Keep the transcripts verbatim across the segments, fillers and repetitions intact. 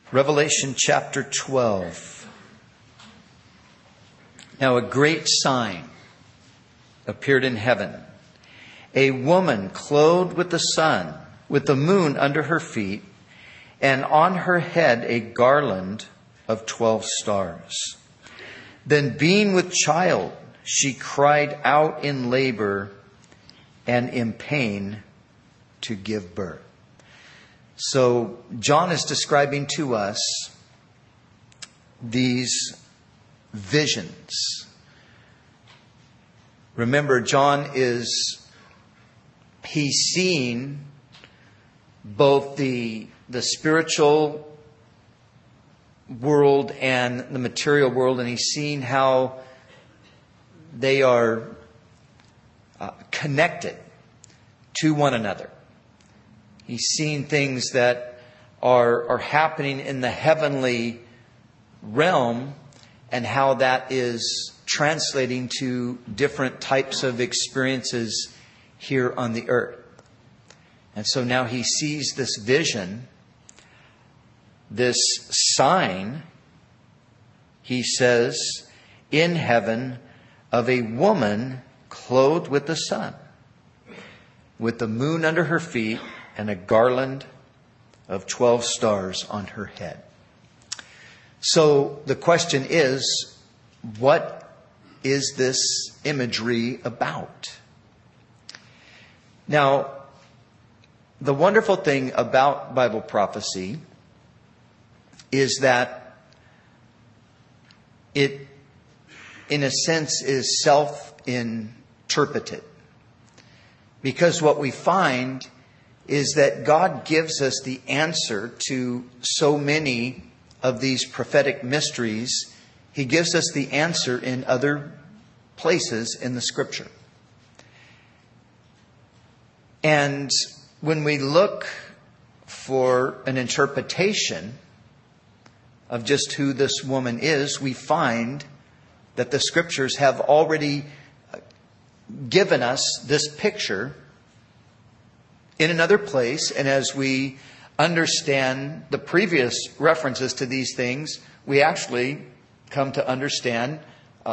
Revelation chapter twelve. Now a great sign appeared in heaven. A woman clothed with the sun, with the moon under her feet, and on her head a garland of twelve stars. Then being with child, she cried out in labor and in pain to give birth. So John is describing to us these visions. Remember, John is, he's seeing both the, the spiritual world and the material world, and he's seeing how they are uh, connected to one another. He's seeing things that are, are happening in the heavenly realm and how that is translating to different types of experiences here on the earth. And so now he sees this vision, this sign, he says, in heaven of a woman clothed with the sun, with the moon under her feet, and a garland of twelve stars on her head. So the question is, what is this imagery about? Now, the wonderful thing about Bible prophecy is that it, in a sense, is self-interpreted. Because what we find is that God gives us the answer to so many of these prophetic mysteries. He gives us the answer in other places in the Scripture. And when we look for an interpretation of just who this woman is, we find that the Scriptures have already given us this picture in another place. And as we understand the previous references to these things, we actually come to understand uh,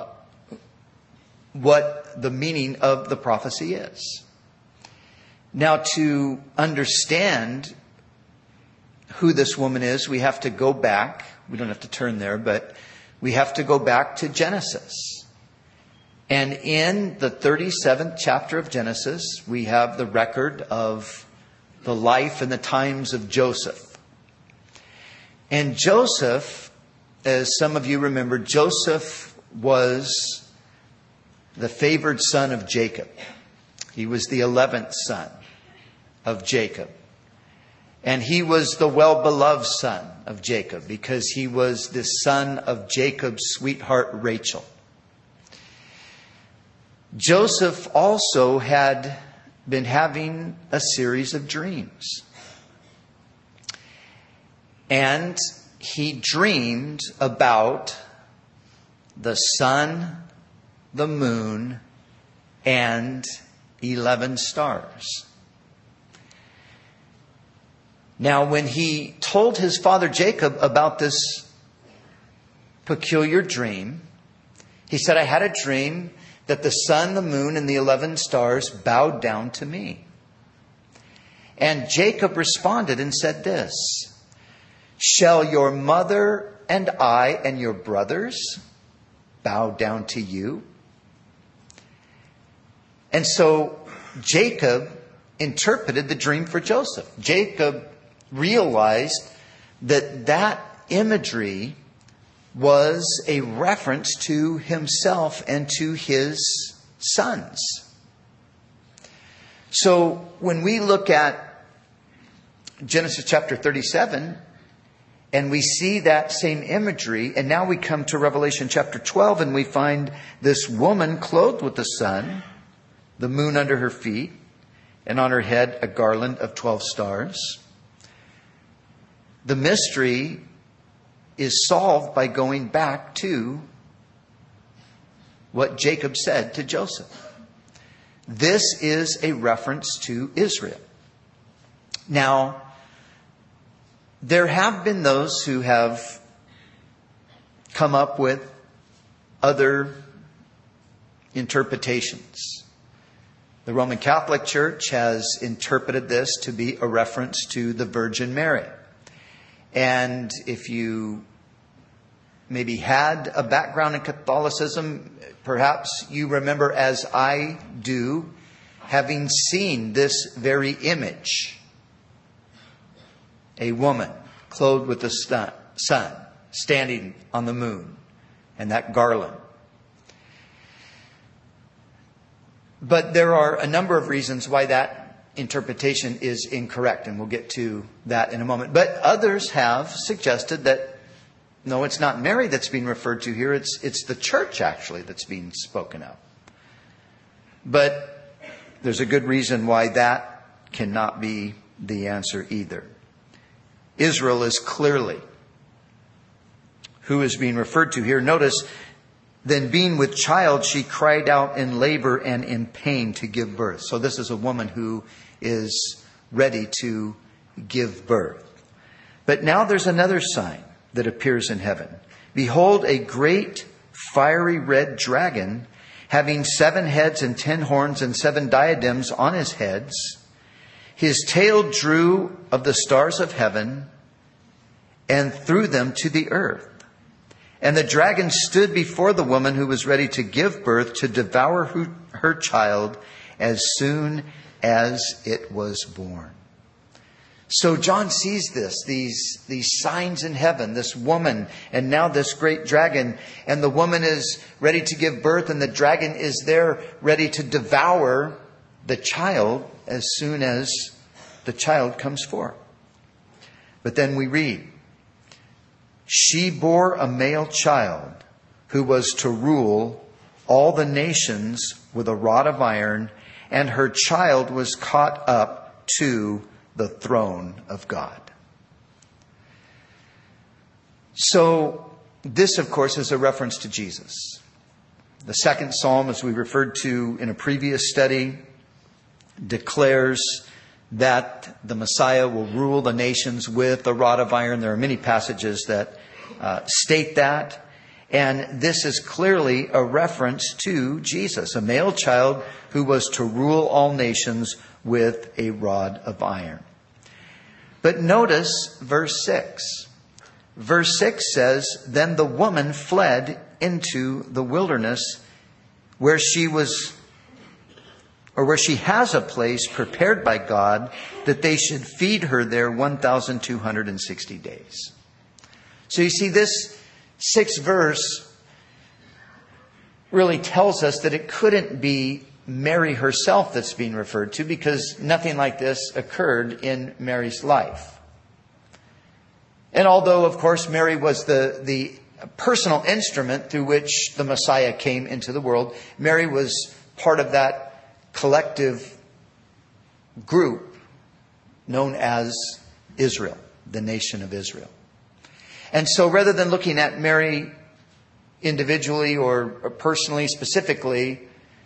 what the meaning of the prophecy is. Now, to understand who this woman is, we have to go back. We don't have to turn there, but we have to go back to Genesis. And in the thirty-seventh chapter of Genesis, we have the record of the life and the times of Joseph. And Joseph, as some of you remember, Joseph was the favored son of Jacob. He was the eleventh son of Jacob. And he was the well-beloved son of Jacob because he was the son of Jacob's sweetheart Rachel. Joseph also had been having a series of dreams. And he dreamed about the sun, the moon, and eleven stars. Now, when he told his father Jacob about this peculiar dream, he said, I had a dream that the sun, the moon, and the eleven stars bowed down to me. And Jacob responded and said this, shall your mother and I and your brothers bow down to you? And so Jacob interpreted the dream for Joseph. Jacob realized that that imagery was a reference to himself and to his sons. So when we look at Genesis chapter thirty-seven and we see that same imagery, and now we come to Revelation chapter twelve and we find this woman clothed with the sun, the moon under her feet, and on her head a garland of twelve stars. The mystery is solved by going back to what Jacob said to Joseph. This is a reference to Israel. Now, there have been those who have come up with other interpretations. The Roman Catholic Church has interpreted this to be a reference to the Virgin Mary. And if you maybe had a background in Catholicism, perhaps you remember, as I do, having seen this very image. A woman clothed with the sun, standing on the moon, and that garland. But there are a number of reasons why that interpretation is incorrect, and we'll get to that in a moment. But others have suggested that, no, it's not Mary that's being referred to here. It's, it's the church, actually, that's being spoken of. But there's a good reason why that cannot be the answer either. Israel is clearly who is being referred to here. Notice, then being with child, she cried out in labor and in pain to give birth. So this is a woman who is ready to give birth. But now there's another sign that appears in heaven. Behold, a great fiery red dragon, having seven heads and ten horns and seven diadems on his heads. His tail drew of the stars of heaven and threw them to the earth. And the dragon stood before the woman who was ready to give birth to devour her, her child as soon as it was born. So John sees this, these, these signs in heaven, this woman, and now this great dragon. And the woman is ready to give birth, and the dragon is there ready to devour the child as soon as the child comes forth. But then we read, she bore a male child who was to rule all the nations with a rod of iron, and her child was caught up to the throne of God. So this, of course, is a reference to Jesus. The second psalm, as we referred to in a previous study, declares that the Messiah will rule the nations with a rod of iron. There are many passages that uh, state that. And this is clearly a reference to Jesus, a male child who was to rule all nations with a rod of iron. But notice verse six. Verse six says, then the woman fled into the wilderness where she was, or where she has a place prepared by God that they should feed her there one thousand two hundred sixty days. So you see, this sixth verse really tells us that it couldn't be Mary herself that's being referred to, because nothing like this occurred in Mary's life. And although, of course, Mary was the, the personal instrument through which the Messiah came into the world, Mary was part of that collective group known as Israel, the nation of Israel. And so rather than looking at Mary individually or personally, specifically,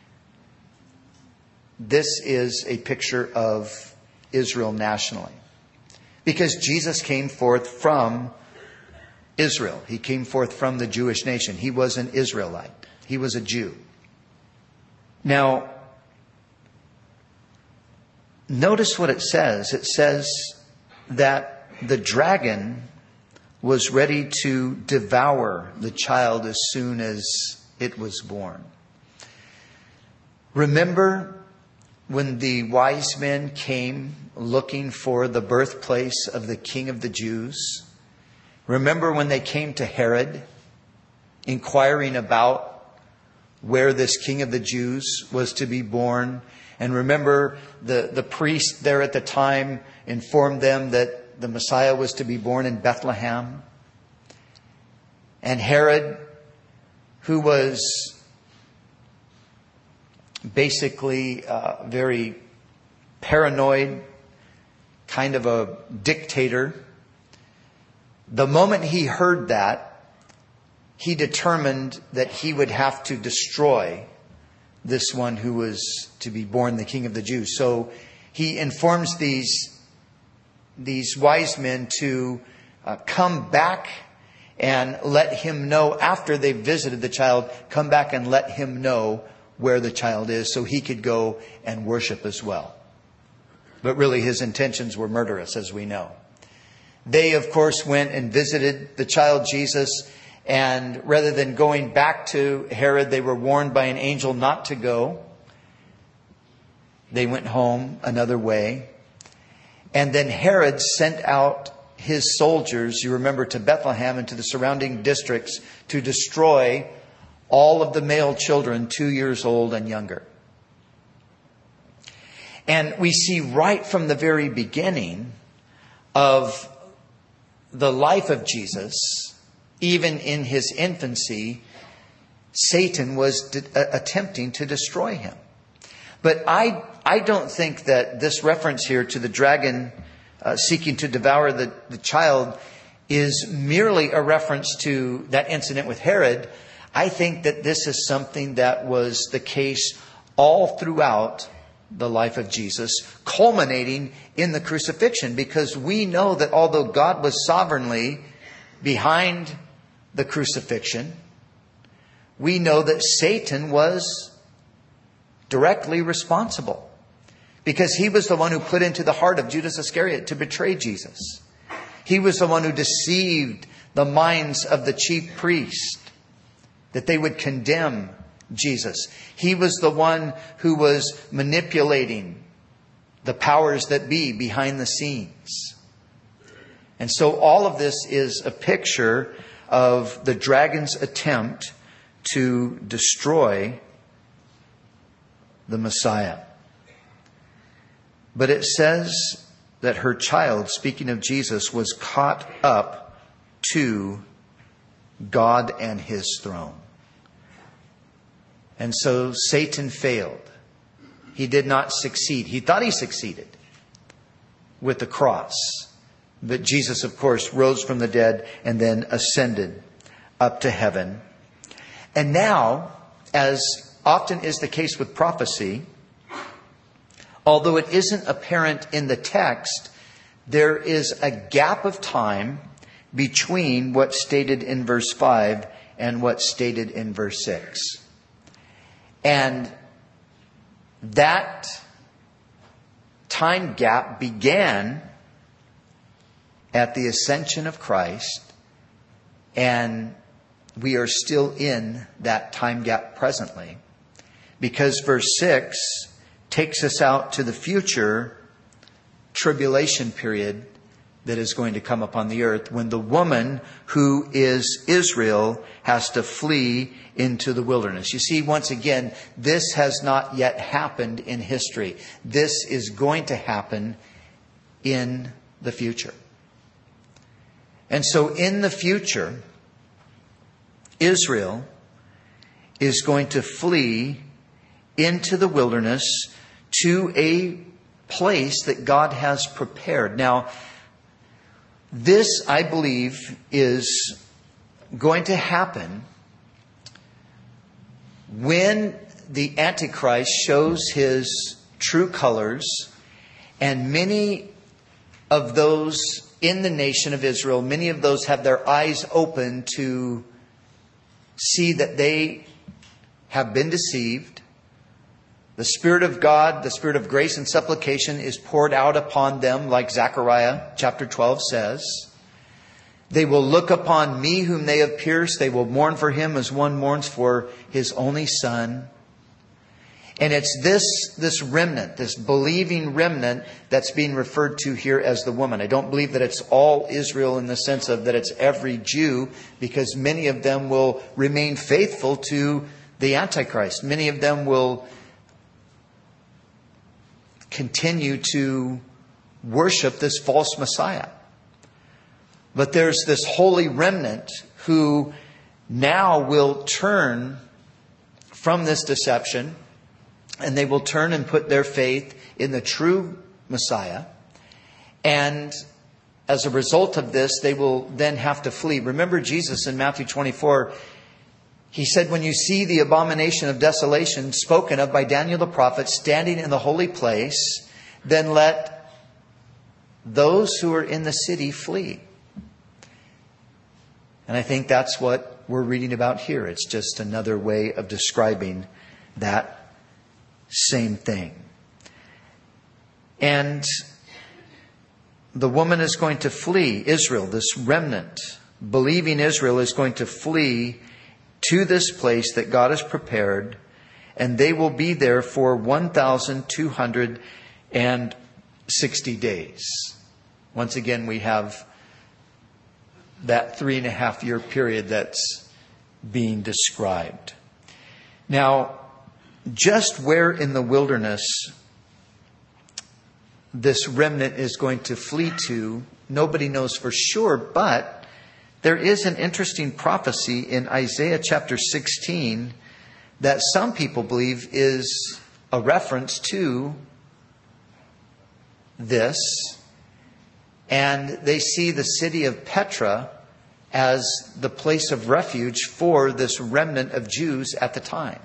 this is a picture of Israel nationally. Because Jesus came forth from Israel. He came forth from the Jewish nation. He was an Israelite. He was a Jew. Now, notice what it says. It says that the dragon was ready to devour the child as soon as it was born. Remember when the wise men came looking for the birthplace of the King of the Jews? Remember when they came to Herod, inquiring about where this King of the Jews was to be born? And remember the, the priest there at the time informed them that the Messiah was to be born in Bethlehem. And Herod, who was basically uh, very paranoid, kind of a dictator, the moment he heard that, he determined that he would have to destroy this one who was to be born the King of the Jews. So he informs these these wise men to uh, come back and let him know, after they visited the child, come back and let him know where the child is so he could go and worship as well. But really his intentions were murderous, as we know. They, of course, went and visited the child Jesus, and rather than going back to Herod, they were warned by an angel not to go. They went home another way. And then Herod sent out his soldiers, you remember, to Bethlehem and to the surrounding districts to destroy all of the male children two years old and younger. And we see right from the very beginning of the life of Jesus, even in his infancy, Satan was de- attempting to destroy him. But I I don't think that this reference here to the dragon uh, seeking to devour the, the child is merely a reference to that incident with Herod. I think that this is something that was the case all throughout the life of Jesus, culminating in the crucifixion, because we know that although God was sovereignly behind the crucifixion, we know that Satan was directly responsible, because he was the one who put into the heart of Judas Iscariot to betray Jesus. He was the one who deceived the minds of the chief priests that they would condemn Jesus. He was the one who was manipulating the powers that be behind the scenes. And so all of this is a picture of the dragon's attempt to destroy the Messiah. But it says that her child, speaking of Jesus, was caught up to God and his throne. And so Satan failed. He did not succeed. He thought he succeeded with the cross. But Jesus, of course, rose from the dead and then ascended up to heaven. And now, as often is the case with prophecy, although it isn't apparent in the text, there is a gap of time between what's stated in verse five and what's stated in verse six. And that time gap began at the ascension of Christ, and we are still in that time gap presently, because verse six takes us out to the future tribulation period that is going to come upon the earth, when the woman who is Israel has to flee into the wilderness. You see, once again, this has not yet happened in history. This is going to happen in the future. And so in the future, Israel is going to flee into the wilderness to a place that God has prepared. Now, this, I believe, is going to happen when the Antichrist shows his true colors, and many of those in the nation of Israel, many of those have their eyes open to see that they have been deceived. The Spirit of God, the Spirit of grace and supplication is poured out upon them, like Zechariah chapter twelve says. They will look upon me whom they have pierced. They will mourn for him as one mourns for his only son. And it's this, this remnant, this believing remnant, that's being referred to here as the woman. I don't believe that it's all Israel in the sense of that it's every Jew, because many of them will remain faithful to the Antichrist. Many of them will continue to worship this false Messiah. But there's this holy remnant who now will turn from this deception, and they will turn and put their faith in the true Messiah. And as a result of this, they will then have to flee. Remember Jesus in Matthew twenty-four, he said, when you see the abomination of desolation spoken of by Daniel the prophet standing in the holy place, then let those who are in the city flee. And I think that's what we're reading about here. It's just another way of describing that same thing. And the woman is going to flee, Israel, this remnant, believing Israel is going to flee to this place that God has prepared, and they will be there for one thousand two hundred sixty days. Once again, we have that three and a half year period that's being described. Now, just where in the wilderness this remnant is going to flee to, nobody knows for sure, but there is an interesting prophecy in Isaiah chapter sixteen that some people believe is a reference to this. And they see the city of Petra as the place of refuge for this remnant of Jews at the time.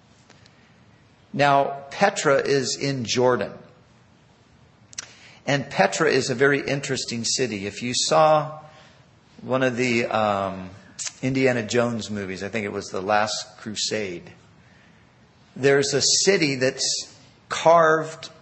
Now, Petra is in Jordan. And Petra is a very interesting city. If you saw one of the um, Indiana Jones movies, I think it was The Last Crusade, there's a city that's carved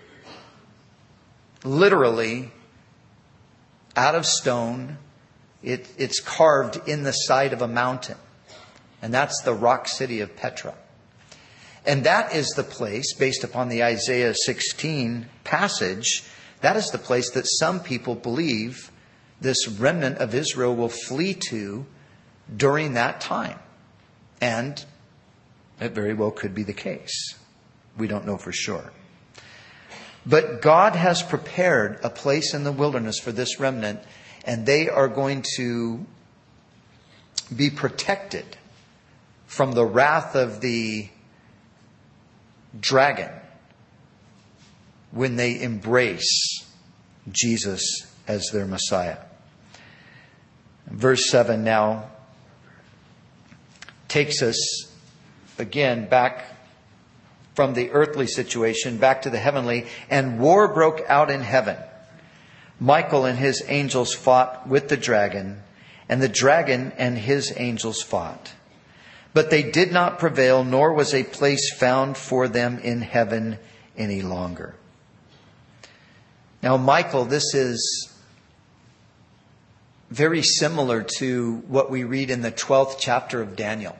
literally out of stone. It, it's carved in the side of a mountain. And that's the rock city of Petra. And that is the place, based upon the Isaiah sixteen passage, that is the place that some people believe this remnant of Israel will flee to during that time. And it very well could be the case. We don't know for sure. But God has prepared a place in the wilderness for this remnant, and they are going to be protected from the wrath of the dragon when they embrace Jesus as their Messiah. Verse seven now takes us again back from the earthly situation back to the heavenly. And war broke out in heaven. Michael and his angels fought with the dragon, and the dragon and his angels fought. But they did not prevail, nor was a place found for them in heaven any longer. Now, Michael, this is very similar to what we read in the twelfth chapter of Daniel.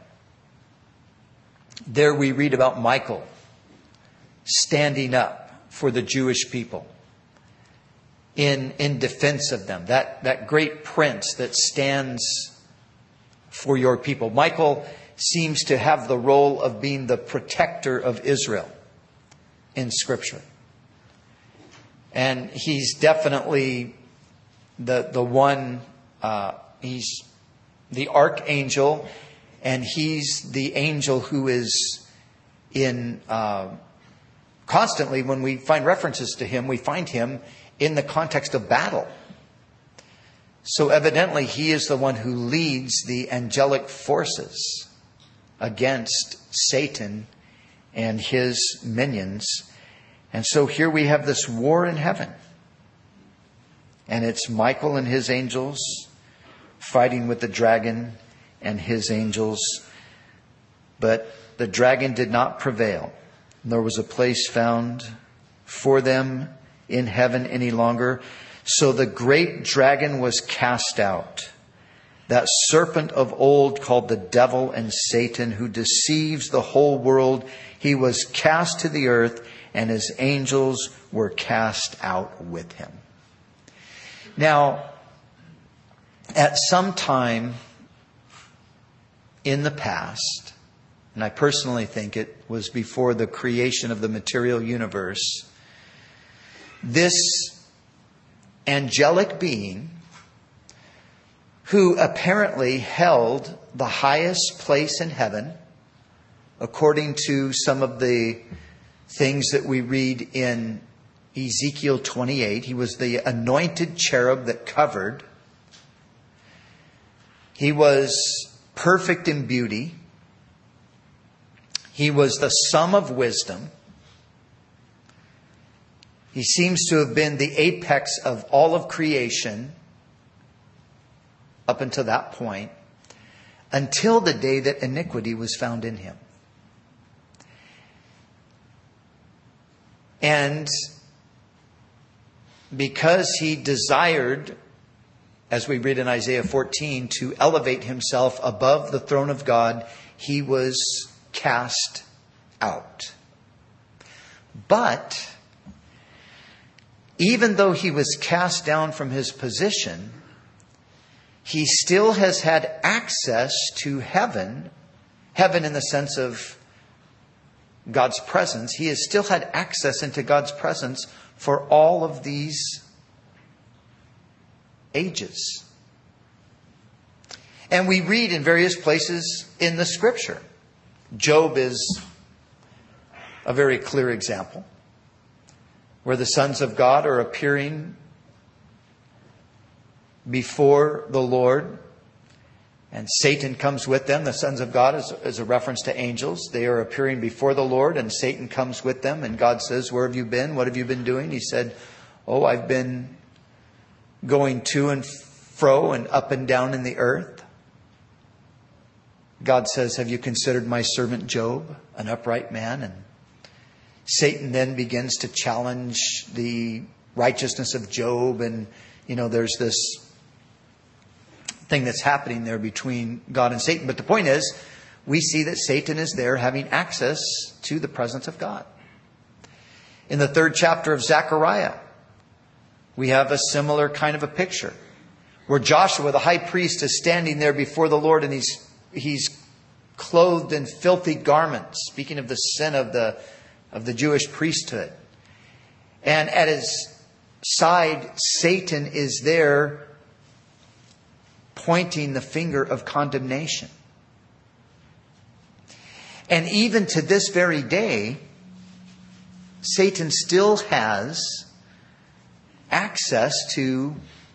There we read about Michael standing up for the Jewish people in, in defense of them. That, that great prince that stands for your people. Michael seems to have the role of being the protector of Israel in Scripture. And he's definitely the, the one, uh, he's the archangel, and he's the angel who is in, uh, constantly when we find references to him, we find him in the context of battle. So evidently he is the one who leads the angelic forces against Satan and his minions. And so here we have this war in heaven. And it's Michael and his angels fighting with the dragon and his angels. But the dragon did not prevail. Nor was a place found for them in heaven any longer. So the great dragon was cast out, that serpent of old called the devil and Satan, who deceives the whole world. He was cast to the earth, and his angels were cast out with him. Now, at some time in the past, and I personally think it was before the creation of the material universe, this angelic being, who apparently held the highest place in heaven, according to some of the things that we read in Ezekiel twenty-eight. He was the anointed cherub that covered. He was perfect in beauty. He was the sum of wisdom. He seems to have been the apex of all of creation up until that point, until the day that iniquity was found in him. And because he desired, as we read in Isaiah fourteen, to elevate himself above the throne of God, he was cast out. But even though he was cast down from his position, he still has had access to heaven, heaven in the sense of God's presence. He has still had access into God's presence for all of these ages. And we read in various places in the Scripture. Job is a very clear example, where the sons of God are appearing before the Lord, and Satan comes with them. The sons of God is, is a reference to angels. They are appearing before the Lord, and Satan comes with them. And God says, "Where have you been? What have you been doing?" He said, "Oh, I've been going to and fro and up and down in the earth." God says, "Have you considered my servant Job, an upright man?" And Satan then begins to challenge the righteousness of Job. And, you know, there's this thing that's happening there between God and Satan. But the point is, we see that Satan is there having access to the presence of God. In the third chapter of Zechariah, we have a similar kind of a picture, where Joshua, the high priest, is standing there before the Lord, and he's he's clothed in filthy garments, speaking of the sin of the of the Jewish priesthood. And at his side, Satan is there pointing the finger of condemnation. And even to this very day, Satan still has access to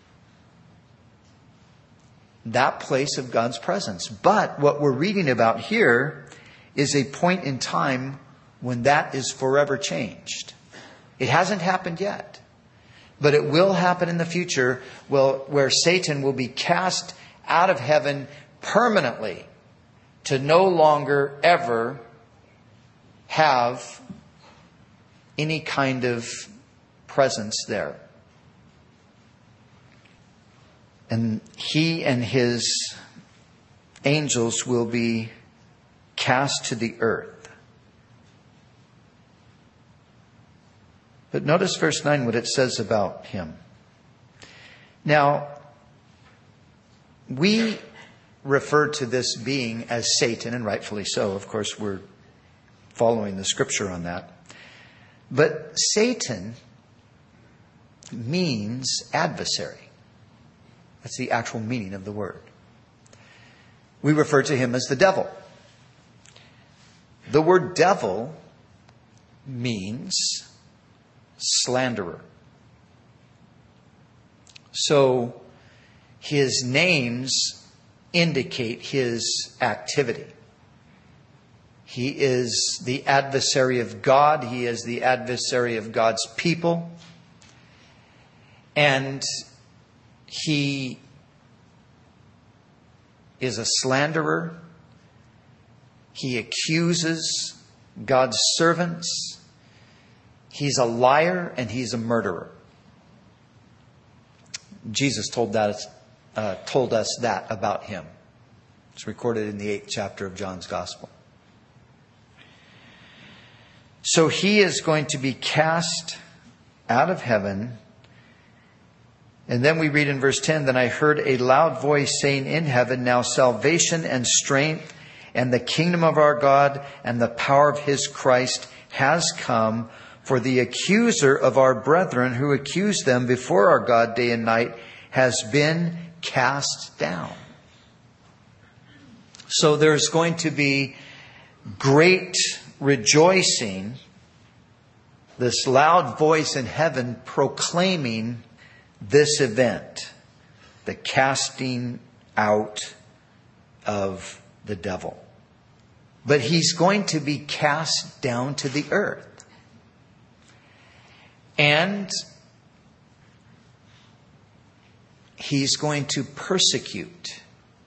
that place of God's presence. But what we're reading about here is a point in time when that is forever changed. It hasn't happened yet, but it will happen in the future, where Satan will be cast out of heaven permanently to no longer ever have any kind of presence there. And he and his angels will be cast to the earth. But notice verse nine, what it says about him. Now, we refer to this being as Satan, and rightfully so. Of course, we're following the Scripture on that. But Satan means adversary. That's the actual meaning of the word. We refer to him as the devil. The word devil means slanderer. So his names indicate his activity. He is the adversary of God. He is the adversary of God's people. And he is a slanderer. He accuses God's servants. He's a liar, and he's a murderer. Jesus told that uh, told us that about him. It's recorded in the eighth chapter of John's Gospel. So he is going to be cast out of heaven. And then we read in verse ten, "Then I heard a loud voice saying in heaven, now salvation and strength and the kingdom of our God and the power of his Christ has come. For the accuser of our brethren who accused them before our God day and night has been cast down." So there's going to be great rejoicing, this loud voice in heaven proclaiming this event, the casting out of the devil. But he's going to be cast down to the earth. And He's going to persecute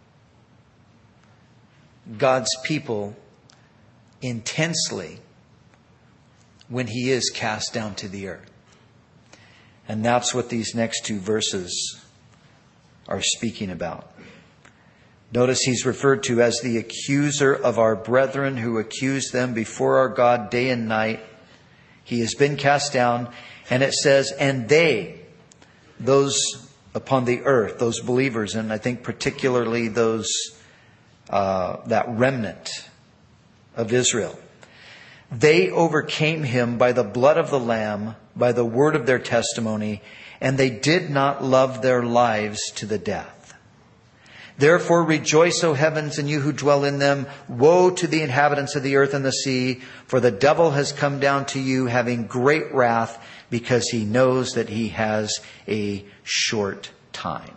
God's people intensely when He is cast down to the earth. And that's what these next two verses are speaking about. Notice He's referred to as the accuser of our brethren who accuse them before our God day and night. He has been cast down, and it says, and they, those upon the earth, those believers, and I think particularly those, uh, that remnant of Israel, they overcame Him by the blood of the Lamb, by the word of their testimony, and they did not love their lives to the death. Therefore rejoice, O heavens, and you who dwell in them. Woe to the inhabitants of the earth and the sea, for the devil has come down to you having great wrath, because he knows that he has a short time.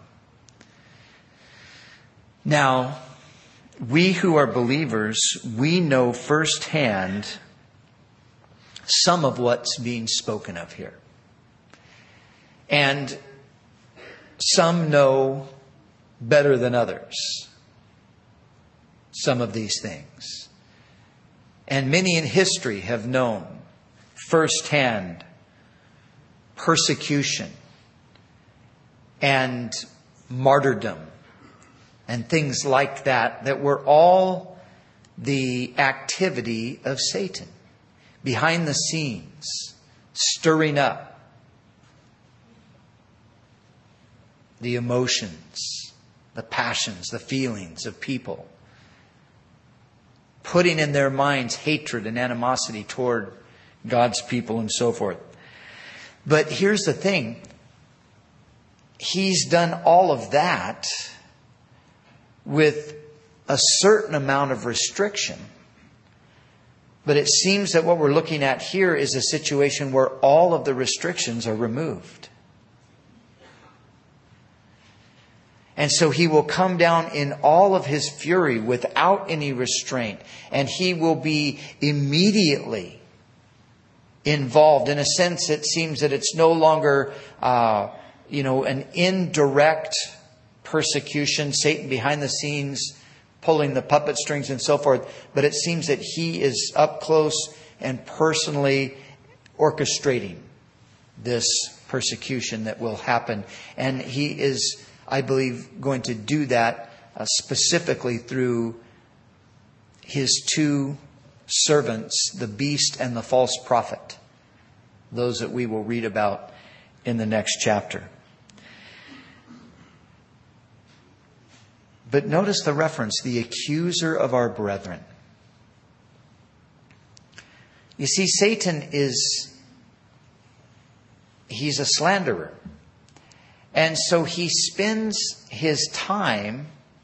Now, we who are believers, we know firsthand some of what's being spoken of here. And some know better than others some of these things. And many in history have known firsthand persecution and martyrdom and things like that that were all the activity of Satan behind the scenes, stirring up the emotions, the passions, the feelings of people, putting in their minds hatred and animosity toward God's people and so forth. But here's the thing. He's done all of that with a certain amount of restriction. But it seems that what we're looking at here is a situation where all of the restrictions are removed. And so He will come down in all of His fury without any restraint. And He will be immediately involved. In a sense, it seems that it's no longer, uh, you know, an indirect persecution, Satan behind the scenes pulling the puppet strings and so forth. But it seems that He is up close and personally orchestrating this persecution that will happen. And He is, I believe, going to do that uh, specifically through His two servants, the beast and the false prophet. Those that we will read about in the next chapter. But notice the reference, the accuser of our brethren. You see, Satan is, he's a slanderer. And so he spends his time,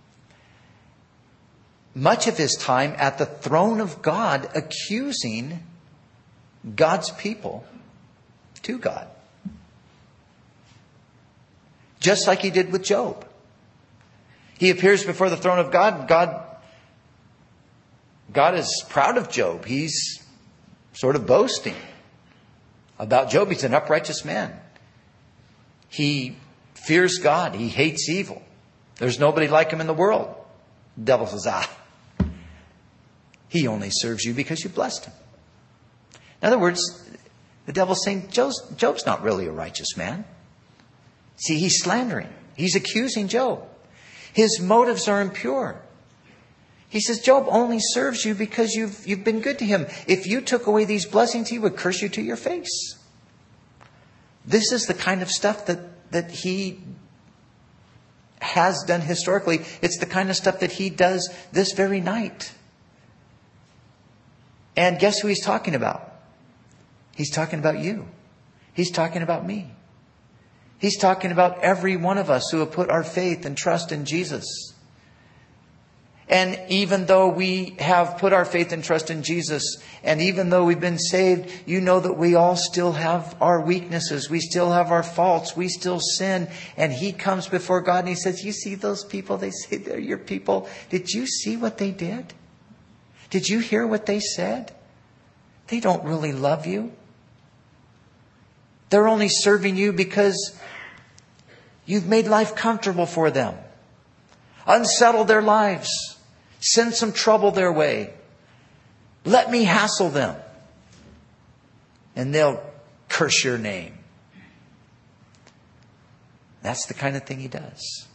much of his time, at the throne of God, accusing God's people to God. Just like he did with Job. He appears before the throne of God. God, God is proud of Job. He's sort of boasting about Job. He's an uprighteous man. He fears God. He hates evil. There's nobody like him in the world. The devil says, ah, he only serves you because you blessed him. In other words, the devil's saying, Job's, Job's not really a righteous man. See, he's slandering. He's accusing Job. His motives are impure. He says, Job only serves you because you've, you've been good to him. If you took away these blessings, he would curse you to your face. This is the kind of stuff that, that he has done historically. It's the kind of stuff that he does this very night. And guess who he's talking about? He's talking about you. He's talking about me. He's talking about every one of us who have put our faith and trust in Jesus. And even though we have put our faith and trust in Jesus, and even though we've been saved, you know that we all still have our weaknesses. We still have our faults. We still sin. And He comes before God and He says, you see those people? They say they're your people. Did you see what they did? Did you hear what they said? They don't really love you. They're only serving you because you've made life comfortable for them. Unsettle their lives. Send some trouble their way. Let me hassle them. And they'll curse your name. That's the kind of thing he does.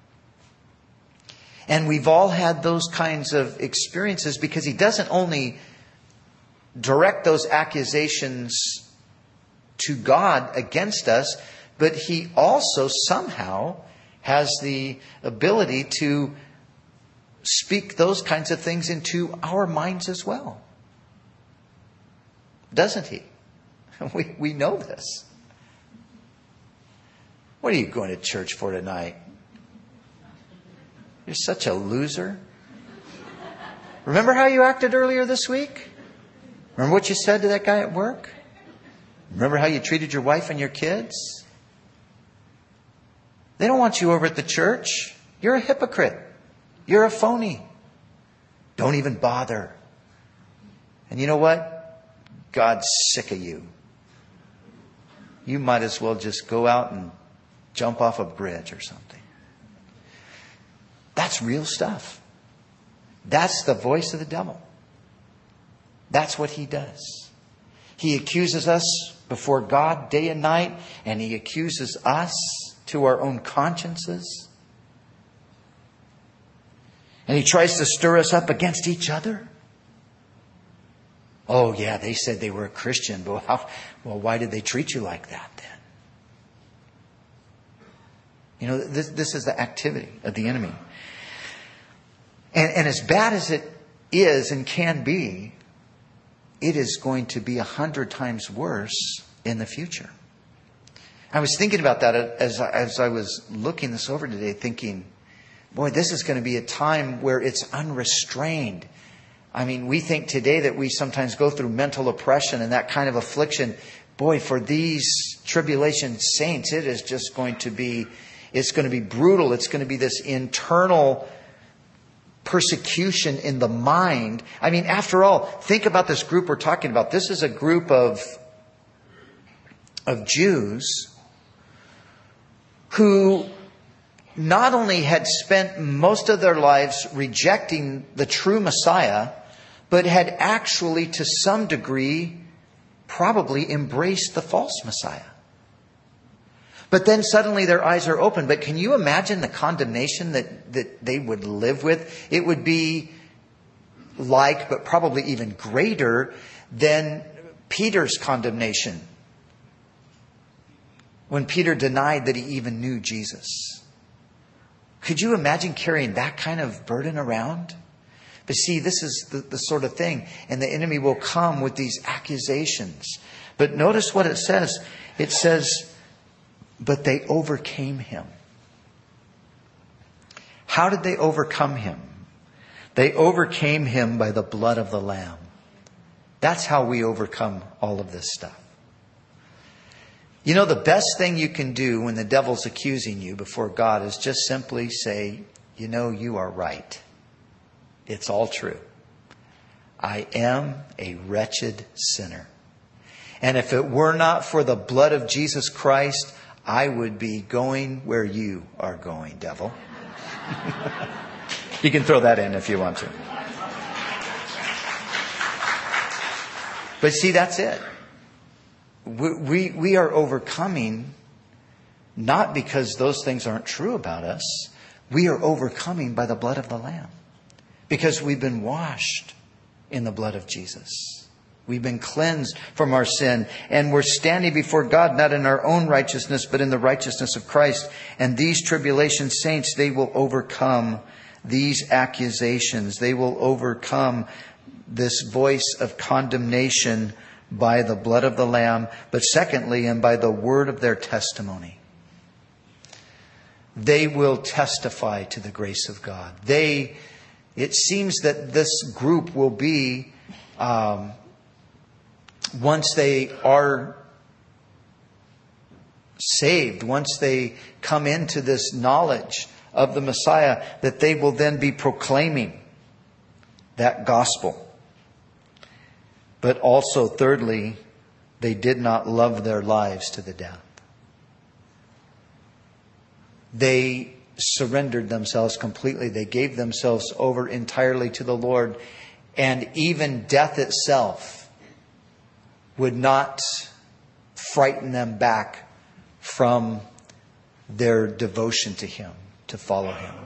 And we've all had those kinds of experiences because he doesn't only direct those accusations to God against us, but he also somehow has the ability to speak those kinds of things into our minds as well. Doesn't he? We, we know this. What are you going to church for tonight? You're such a loser. Remember how you acted earlier this week? Remember what you said to that guy at work? Remember how you treated your wife and your kids? They don't want you over at the church. You're a hypocrite. You're a phony. Don't even bother. And you know what? God's sick of you. You might as well just go out and jump off a bridge or something. That's real stuff. That's the voice of the devil. That's what he does. He accuses us before God day and night, and he accuses us to our own consciences. And he tries to stir us up against each other. Oh, yeah, they said they were a Christian, but how, well, why did they treat you like that then? You know, this, this is the activity of the enemy. And, and as bad as it is and can be, it is going to be a hundred times worse in the future. I was thinking about that as I, as I was looking this over today, thinking, boy, this is going to be a time where it's unrestrained. I mean, we think today that we sometimes go through mental oppression and that kind of affliction. Boy, for these tribulation saints, it is just going to be, it's going to be brutal. It's going to be this internal persecution in the mind. I mean, after all, think about this group we're talking about. This is a group of, of Jews who not only had spent most of their lives rejecting the true Messiah, but had actually, to some degree, probably embraced the false Messiah. But then suddenly their eyes are open. But can you imagine the condemnation that, that they would live with? It would be like, but probably even greater than Peter's condemnation when Peter denied that he even knew Jesus. Could you imagine carrying that kind of burden around? But see, this is the, the sort of thing. And the enemy will come with these accusations. But notice what it says. It says, but they overcame him. How did they overcome him? They overcame him by the blood of the Lamb. That's how we overcome all of this stuff. You know, the best thing you can do when the devil's accusing you before God is just simply say, you know, you are right. It's all true. I am a wretched sinner. And if it were not for the blood of Jesus Christ, I would be going where you are going, devil. You can throw that in if you want to. But see, that's it. We, we, we are overcoming not because those things aren't true about us. We are overcoming by the blood of the Lamb. Because we've been washed in the blood of Jesus. We've been cleansed from our sin. And we're standing before God not in our own righteousness, but in the righteousness of Christ. And these tribulation saints, they will overcome these accusations. They will overcome this voice of condemnation by the blood of the Lamb. But secondly, and by the word of their testimony. They will testify to the grace of God. They... It seems that this group will be, um, once they are saved, once they come into this knowledge of the Messiah, that they will then be proclaiming that gospel. But also, thirdly, they did not love their lives to the death. They surrendered themselves completely. They gave themselves over entirely to the Lord. And even death itself would not frighten them back from their devotion to Him, to follow Him.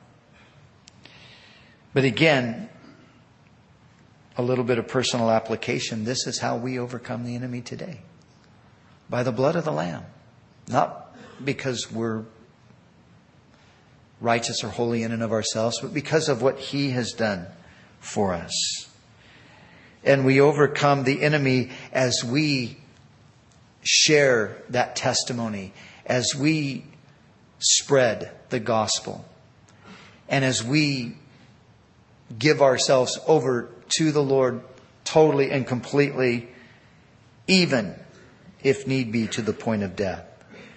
But again, a little bit of personal application. This is how we overcome the enemy today. By the blood of the Lamb. Not because we're righteous or holy in and of ourselves, but because of what He has done for us. And we overcome the enemy as we share that testimony, as we spread the gospel, and as we give ourselves over to the Lord totally and completely, even if need be to the point of death.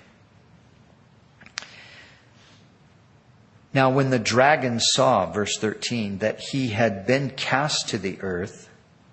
Now, when the dragon saw, verse thirteen, that he had been cast to the earth,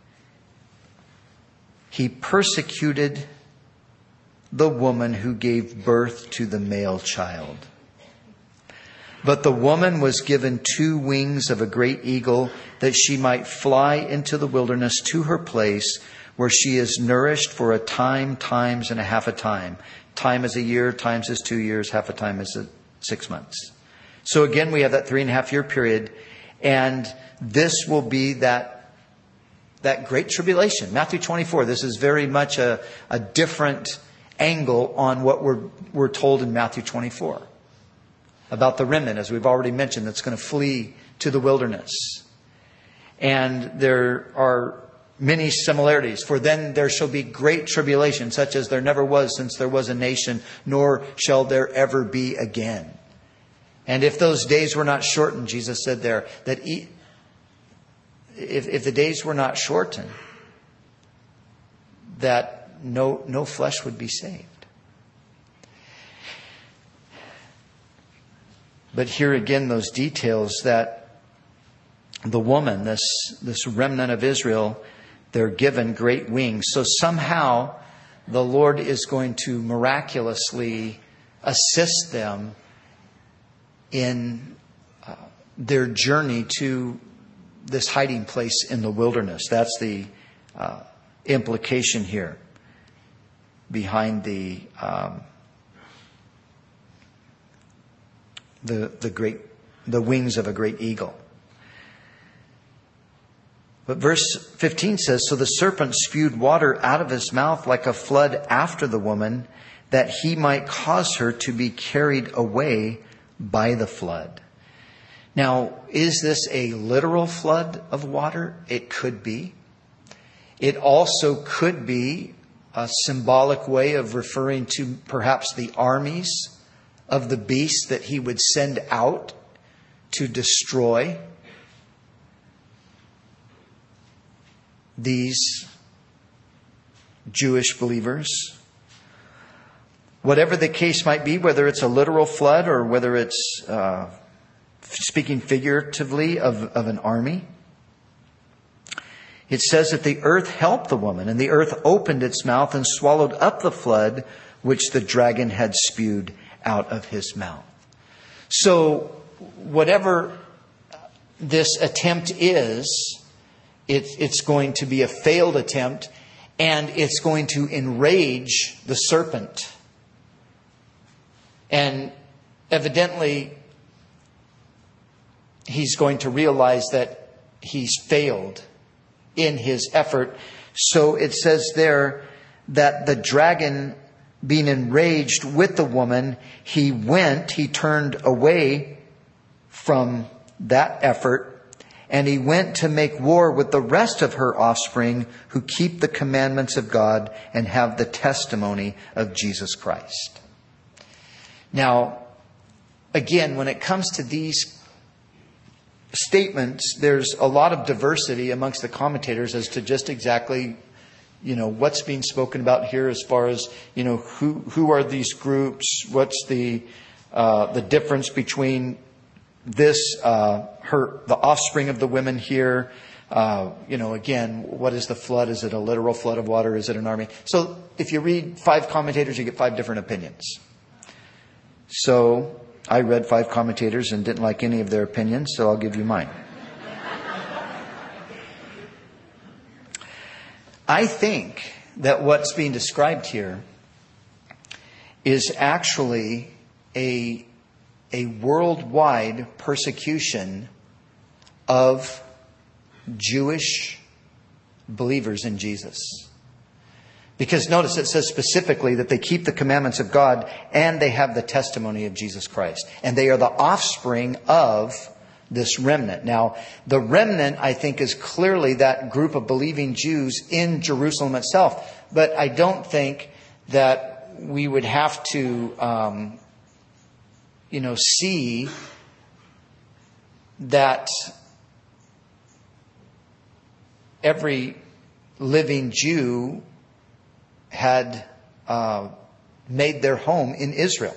he persecuted the woman who gave birth to the male child. But the woman was given two wings of a great eagle, that she might fly into the wilderness to her place, where she is nourished for a time, times, and a half a time. Time is a year, times is two years, half a time is a six months. So again, we have that three and a half year period. And this will be that, that great tribulation. Matthew twenty-four, this is very much a, a different angle on what we're, we're told in Matthew twenty-four. About the remnant, as we've already mentioned, that's going to flee to the wilderness. And there are many similarities. For then there shall be great tribulation, such as there never was since there was a nation, nor shall there ever be again. And if those days were not shortened, Jesus said there, that e- if, if the days were not shortened, that no, no flesh would be saved. But here again, those details that the woman, this, this remnant of Israel, they're given great wings. So somehow the Lord is going to miraculously assist them in uh, their journey to this hiding place in the wilderness. That's the uh, implication here behind the um, the the great the wings of a great eagle. But verse fifteen says, so the serpent spewed water out of his mouth like a flood after the woman, that he might cause her to be carried away by the flood. Now, is this a literal flood of water? It could be. It also could be a symbolic way of referring to perhaps the armies of the beast that he would send out to destroy these Jewish believers. Whatever the case might be, whether it's a literal flood or whether it's uh, speaking figuratively of, of an army, it says that the earth helped the woman, and the earth opened its mouth and swallowed up the flood which the dragon had spewed out of his mouth. So whatever this attempt is, it, it's going to be a failed attempt, and it's going to enrage the serpent. And evidently, he's going to realize that he's failed in his effort. So it says there that the dragon, being enraged with the woman, he went, he turned away from that effort, and he went to make war with the rest of her offspring who keep the commandments of God and have the testimony of Jesus Christ. Now, again, when it comes to these statements, there's a lot of diversity amongst the commentators as to just exactly, you know, what's being spoken about here as far as, you know, who who are these groups? What's the uh, the difference between this uh, her the offspring of the women here, Uh, you know, again, what is the flood? Is it a literal flood of water? Is it an army? So if you read five commentators, you get five different opinions. So I read five commentators and didn't like any of their opinions, so I'll give you mine. I think that what's being described here is actually a, a worldwide persecution of Jewish believers in Jesus. Because notice it says specifically that they keep the commandments of God and they have the testimony of Jesus Christ. And they are the offspring of this remnant. Now, the remnant, I think, is clearly that group of believing Jews in Jerusalem itself. But I don't think that we would have to, um, you know, see that every living Jew had uh, made their home in Israel.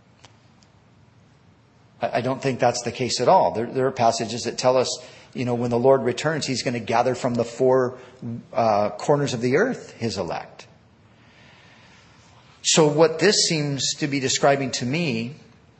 I, I don't think that's the case at all. There, there are passages that tell us, you know, when the Lord returns, He's going to gather from the four uh, corners of the earth His elect. So what this seems to be describing to me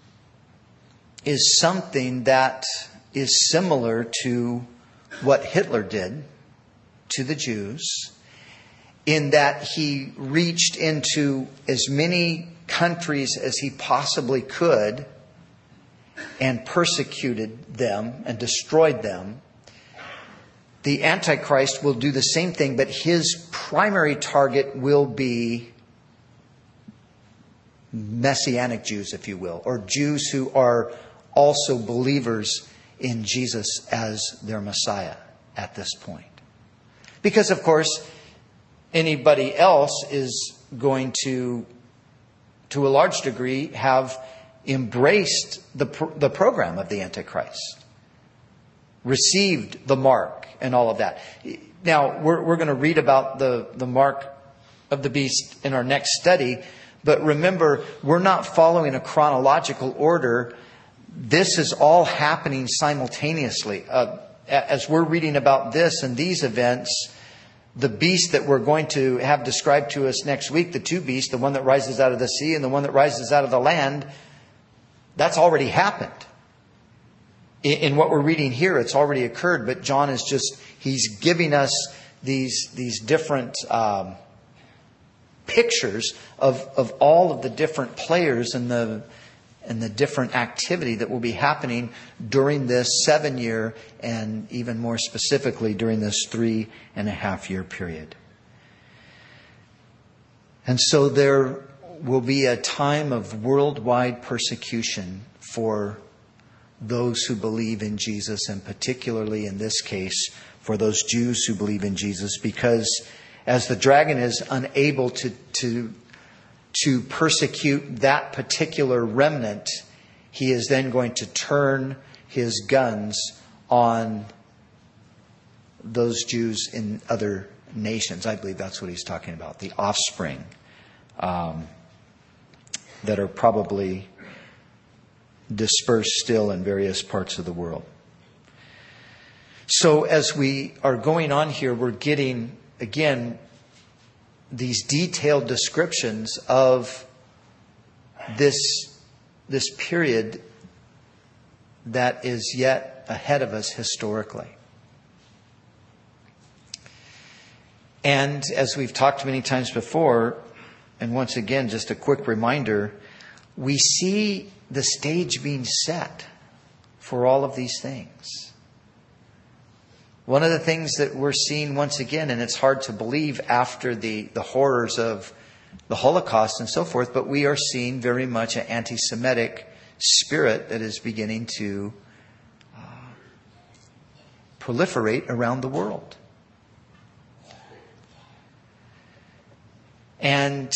is something that is similar to what Hitler did to the Jews, in that he reached into as many countries as he possibly could and persecuted them and destroyed them. The Antichrist will do the same thing, but his primary target will be Messianic Jews, if you will, or Jews who are also believers in Jesus as their Messiah at this point. Because, of course, anybody else is going to, to a large degree, have embraced the, the program of the Antichrist, received the mark and all of that. Now, we're, we're going to read about the, the mark of the beast in our next study, but remember, we're not following a chronological order. This is all happening simultaneously. Uh, as we're reading about this and these events, the beast that we're going to have described to us next week, the two beasts, the one that rises out of the sea and the one that rises out of the land, that's already happened. In what we're reading here, it's already occurred, but John is just, he's giving us these, these different um, pictures of, of all of the different players and the and the different activity that will be happening during this seven year and even more specifically during this three and a half year period. And so there will be a time of worldwide persecution for those who believe in Jesus, and particularly in this case for those Jews who believe in Jesus, because as the dragon is unable to, to to persecute that particular remnant, he is then going to turn his guns on those Jews in other nations. I believe that's what he's talking about, the offspring um, that are probably dispersed still in various parts of the world. So as we are going on here, we're getting, again, these detailed descriptions of this, this period that is yet ahead of us historically. And as we've talked many times before, and once again, just a quick reminder, we see the stage being set for all of these things. One of the things that we're seeing once again, and it's hard to believe after the, the horrors of the Holocaust and so forth, but we are seeing very much an anti-Semitic spirit that is beginning to uh, proliferate around the world. And,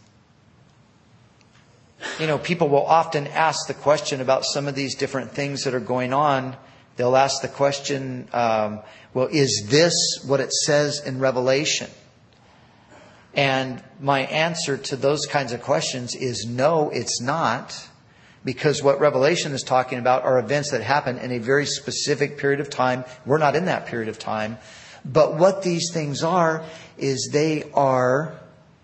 you know, people will often ask the question about some of these different things that are going on. They'll ask the question, um, well, is this what it says in Revelation? And my answer to those kinds of questions is no, it's not. Because what Revelation is talking about are events that happen in a very specific period of time. We're not in that period of time. But what these things are, is they are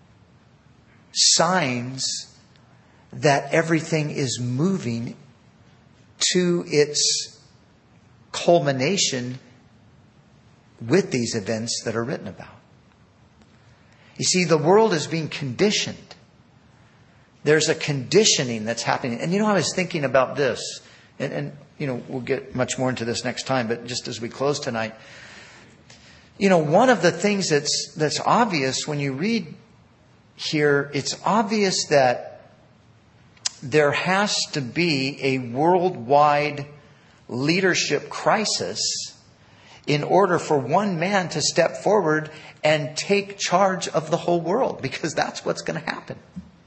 signs that everything is moving to its culmination with these events that are written about. You see, the world is being conditioned. There's a conditioning that's happening. And you know, I was thinking about this, and, and you know, we'll get much more into this next time, but just as we close tonight, you know, one of the things that's that's obvious when you read here, it's obvious that there has to be a worldwide leadership crisis in order for one man to step forward and take charge of the whole world, because that's what's going to happen.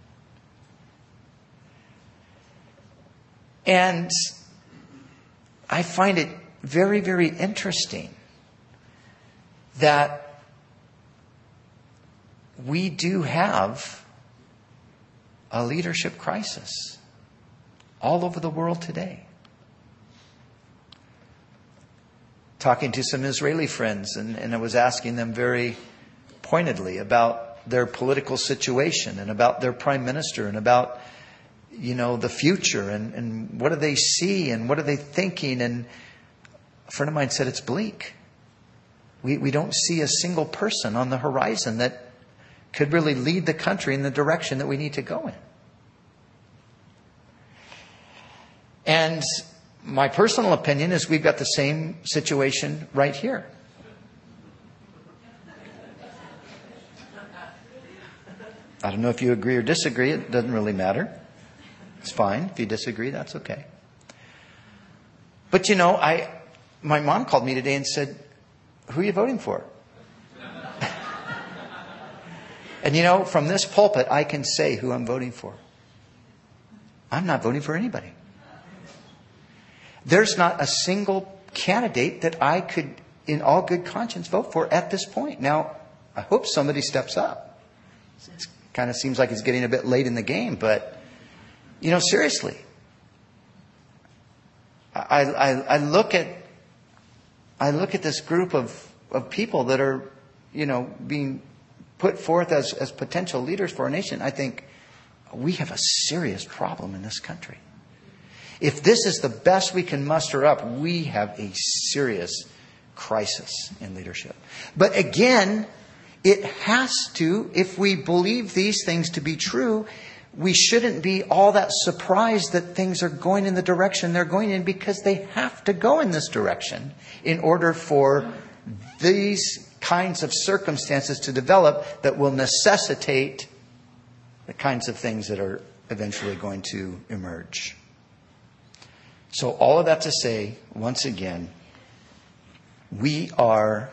And I find it very, very interesting that we do have a leadership crisis all over the world today. Talking to some Israeli friends, and, and I was asking them very pointedly about their political situation and about their prime minister and about, you know, the future and, and what do they see and what are they thinking. And a friend of mine said it's bleak. We, we don't see a single person on the horizon that could really lead the country in the direction that we need to go in. And my personal opinion is we've got the same situation right here. I don't know if you agree or disagree. It doesn't really matter. It's fine. If you disagree, that's okay. But you know, I, my mom called me today and said, "Who are you voting for?" And you know, from this pulpit, I can say who I'm voting for. I'm not voting for anybody. There's not a single candidate that I could, in all good conscience, vote for at this point. Now, I hope somebody steps up. It kind of seems like it's getting a bit late in the game, but, you know, seriously. I, I, I look at, I look at this group of, of people that are, you know, being put forth as, as potential leaders for our nation. I think we have a serious problem in this country. If this is the best we can muster up, we have a serious crisis in leadership. But again, it has to, if we believe these things to be true, we shouldn't be all that surprised that things are going in the direction they're going in, because they have to go in this direction in order for these kinds of circumstances to develop that will necessitate the kinds of things that are eventually going to emerge. So all of that to say, once again, we are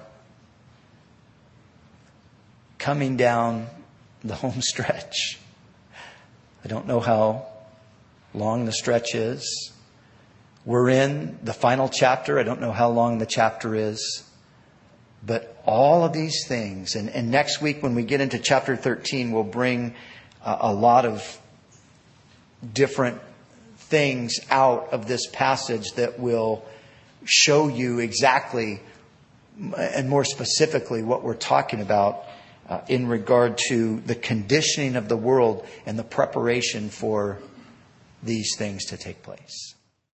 coming down the home stretch. I don't know how long the stretch is. We're in the final chapter. I don't know how long the chapter is. But all of these things, and, and next week when we get into chapter thirteen, we'll bring uh, a lot of different things out of this passage that will show you exactly and more specifically what we're talking about uh, in regard to the conditioning of the world and the preparation for these things to take place.